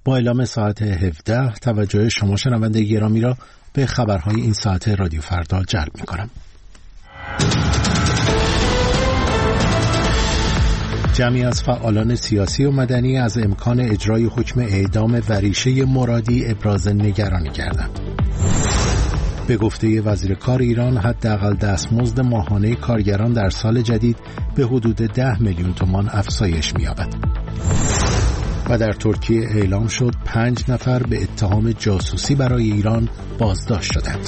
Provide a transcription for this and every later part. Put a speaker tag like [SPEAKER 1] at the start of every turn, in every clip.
[SPEAKER 1] با اعلام ساعت 17 توجه شما شنونده گرامی را به خبرهای این ساعت رادیو فردا جلب می‌کنم. جمعی از فعالان سیاسی و مدنی از امکان اجرای حکم اعدام وریشه مرادی ابراز نگرانی کردند. به گفته وزیر کار ایران، حداقل دستمزد ماهانه کارگران در سال جدید به حدود 10 میلیون تومان افزایش می‌یابد. و در ترکیه اعلام شد 5 نفر به اتهام جاسوسی برای ایران بازداشت شدند.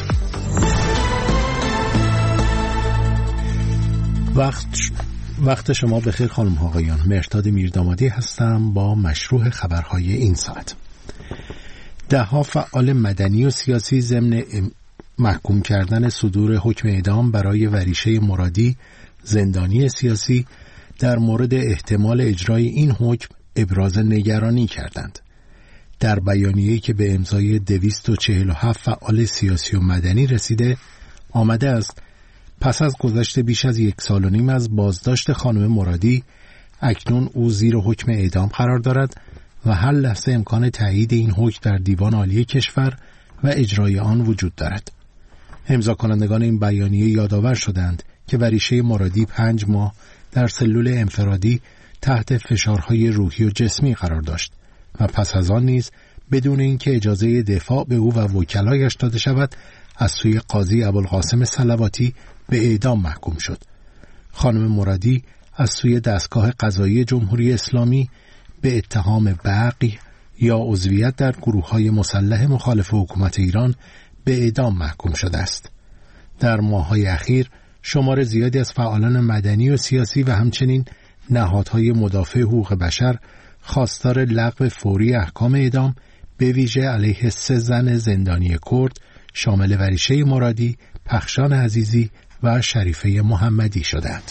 [SPEAKER 1] وقت شما بخیر خانم ها آقایان. مهرداد میردامادی هستم با مشروع خبرهای این ساعت. 10 فعال مدنی و سیاسی ضمن محکوم کردن صدور حکم اعدام برای وریشه مرادی، زندانی سیاسی، در مورد احتمال اجرای این حکم ابراز نگرانی کردند. در بیانیه‌ای که به امضای 247 فعال سیاسی و مدنی رسیده آمده است پس از گذشت بیش از 1.5 سال از بازداشت خانم مرادی، اکنون او زیر حکم اعدام قرار دارد و هر لحظه امکان تایید این حکم در دیوان عالی کشور و اجرای آن وجود دارد. امضا کنندگان این بیانیه یادآور شدند که وریشه مرادی 5 ماه در سلول انفرادی تحت فشارهای روحی و جسمی قرار داشت و پس از آن نیز بدون اینکه اجازه دفاع به او و وکلایش داده شود از سوی قاضی ابوالقاسم صلواتی به اعدام محکوم شد. خانم مرادی از سوی دستگاه قضایی جمهوری اسلامی به اتهام بغی یا عضویت در گروه‌های مسلح مخالف حکومت ایران به اعدام محکوم شده است. در ماه‌های اخیر شمار زیادی از فعالان مدنی و سیاسی و همچنین نهادهای مدافع حقوق بشر خواستار لغو فوری احکام اعدام به ویژه علیه 3 زن زندانی کرد شامل وریشه مرادی، پخشان عزیزی و شریفه محمدی شدند.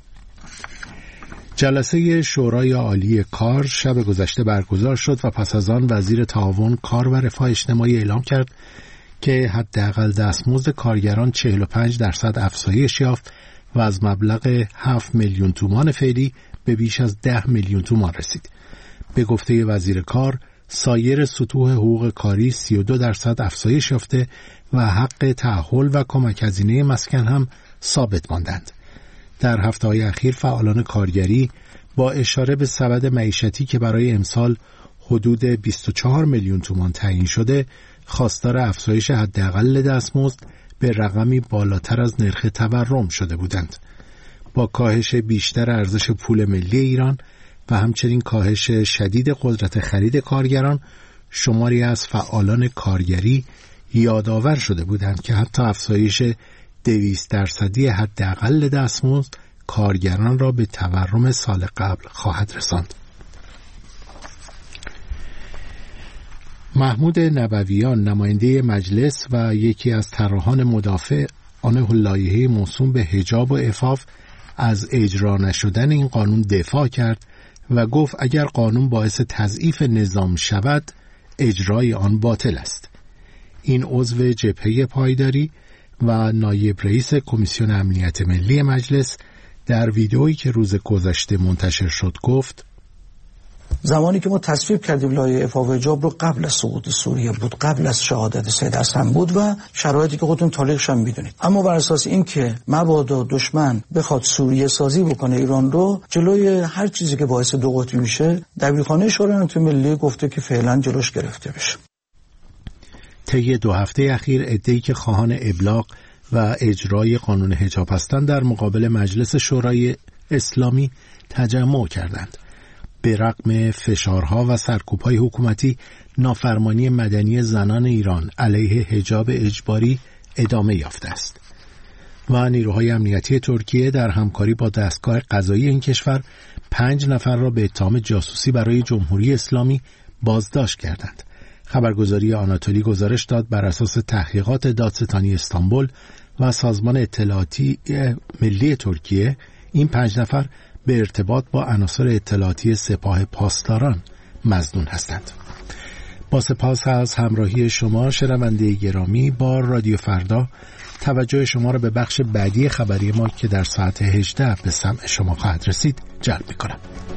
[SPEAKER 1] جلسه شورای عالی کار شب گذشته برگزار شد و پس از آن وزیر تعاون کار و رفاه اجتماعی اعلام کرد که حداقل دستمزد کارگران 45% افزایش یافت و از مبلغ 7 میلیون تومان فعلی به بیش از 10 میلیون تومان رسید. به گفته وزیر کار، سایر سطوح حقوق کاری 32% افزایش یافته و حق تأهل و کمک هزینه مسکن هم ثابت ماندند. در هفته‌های اخیر فعالان کارگری با اشاره به سبد معیشتی که برای امسال حدود 24 میلیون تومان تعیین شده، خواستار افزایش حداقل دستمزد به رقمی بالاتر از نرخ تورم شده بودند. با کاهش بیشتر ارزش پول ملی ایران و همچنین کاهش شدید قدرت خرید کارگران، شماری از فعالان کارگری یادآور شده بودند که حتی افزایش 200% حداقل دستمزد کارگران را به تورم سال قبل خواهد رساند. محمود نبویان، نماینده مجلس و یکی از طراحان مدافع آن لایحه موسوم به حجاب و عفاف، از اجرا نشدن این قانون دفاع کرد و گفت اگر قانون باعث تضعیف نظام شود اجرای آن باطل است. این عضو جبهه پایداری و نایب رئیس کمیسیون امنیت ملی مجلس در ویدئویی که روز گذشته منتشر شد گفت
[SPEAKER 2] زمانی که ما تصویب کردیم لایحه عفاف و حجاب رو قبل از سقوط سوریه بود، قبل از شهادت سید حسن بود و شرایطی که خودتون تاریخش هم میدونید. اما بر اساس این که مبادا دشمن بخواد سوریه سازی بکنه ایران رو، جلوی هر چیزی که باعث دو قطبی میشه، دبیرخانه شورای امنیت ملی گفته که فعلا جلوش گرفته بشه.
[SPEAKER 1] طی 2 هفته اخیر عده‌ای که خواهان ابلاغ و اجرای قانون حجاب هستند در مقابل مجلس شورای اسلامی تجمع کردند. به رغم فشارها و سرکوب‌های حکومتی، نافرمانی مدنی زنان ایران علیه حجاب اجباری ادامه یافته است و نیروهای امنیتی ترکیه در همکاری با دستگاه قضایی این کشور 5 نفر را به اتهام جاسوسی برای جمهوری اسلامی بازداشت کردند. خبرگزاری آناتولی گزارش داد بر اساس تحقیقات دادستانی استانبول و سازمان اطلاعاتی ملی ترکیه، این 5 نفر به ارتباط با عناصر اطلاعاتی سپاه پاسداران مظنون هستند. با سپاس از همراهی شما شنونده گرامی با رادیو فردا، توجه شما را به بخش بعدی خبری ما که در ساعت 18 به سمع شما خواهد رسید جلب می‌کنم.